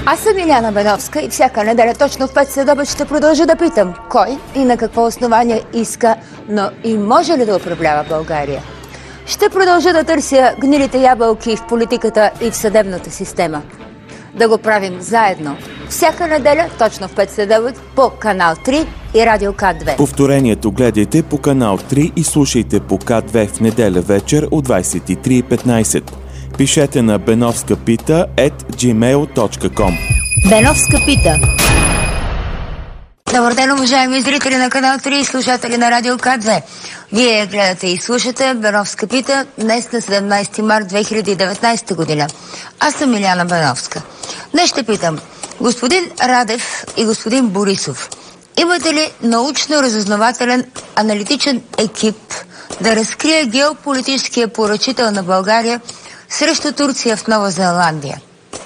Аз съм Иляна Беновска и всяка неделя точно в 5 следобед ще продължа да питам кой и на какво основание иска, но и може ли да управлява България. Ще продължа да търся гнилите ябълки в политиката и в съдебната система. Да го правим заедно. Всяка неделя точно в 5 следобед по канал 3 и радио К2. Повторението гледайте по канал 3 и слушайте по К2 в неделя вечер от 23:15. Пишете на benovskapita@gmail.com. Беновска пита. Добър ден, уважаеми зрители на канал 3 и слушатели на радио К2. Вие гледате и слушате Беновска пита днес на 17 март 2019 година. Аз съм Иляна Беновска. Днес ще питам господин Радев и господин Борисов. Имате ли научно-разузнавателен аналитичен екип да разкрие геополитическия поръчител на България срещу Турция в Нова Зеландия?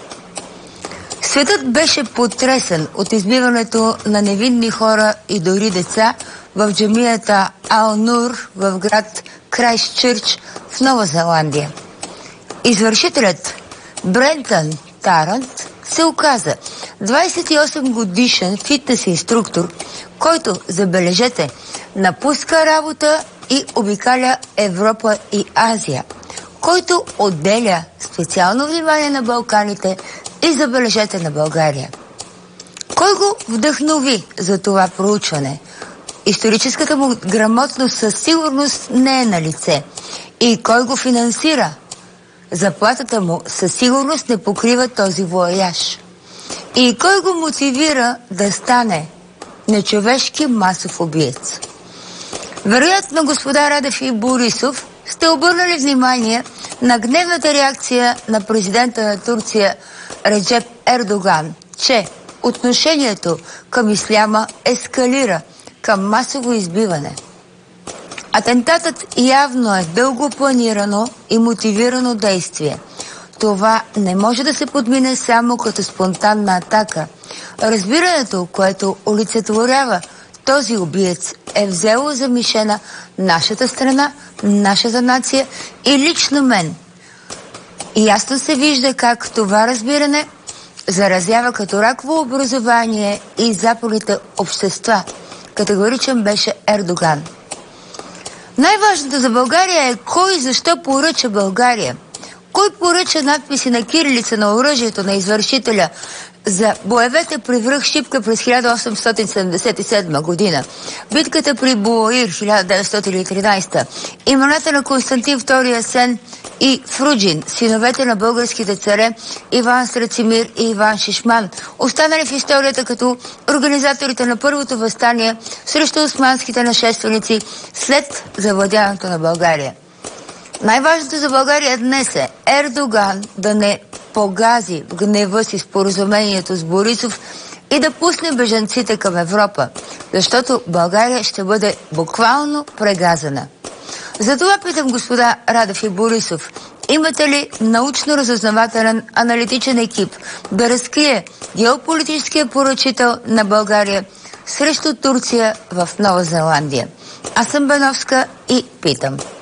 Светът беше потресен от избиването на невинни хора и дори деца в джамията Ал-Нур в град Крайстчърч в Нова Зеландия. Извършителят Брентън Тарант се оказа 28 годишен фитнес инструктор, който, забележете, напуска работа и обикаля Европа и Азия, който отделя специално внимание на Балканите и, забележете, на България. Кой го вдъхнови за това проучване? Историческата му грамотност със сигурност не е на лице. И кой го финансира? Заплатата му със сигурност не покрива този вояж. И кой го мотивира да стане нечовешки масов убиец? Вероятно, господа Радев и Борисов сте обърнали внимание на гневната реакция на президента на Турция Реджеп Ердоган, че отношението към исляма ескалира към масово избиване. Атентатът явно е дълго планирано и мотивирано действие. Това не може да се подмине само като спонтанна атака. Разбирането, което олицетворява този убиец, е взело за мишена нашата страна, нашата нация и лично мен. И ясно се вижда как това разбиране заразява като раково образование и западните общества. Категоричен беше Ердоган. Най-важното за България е кой и защо поръча България. Кой поръча надписи на кирилица на оръжието на извършителя за боевете при връх Шипка през 1877 година, битката при Булаир 1913, имената на Константин II Асен и Фруджин, синовете на българските царе Иван Страцимир и Иван Шишман, останали в историята като организаторите на първото въстание срещу османските нашественици след завладяването на България. Най-важното за България днес е Ердоган да не погази в гнева си споразумението с Борисов и да пусне бежанците към Европа, защото България ще бъде буквално прегазана. Затова питам господа Радев и Борисов, имате ли научно-разузнавателен аналитичен екип да разкрие геополитическия поръчител на България срещу Турция в Нова Зеландия? Аз съм Беновска и питам.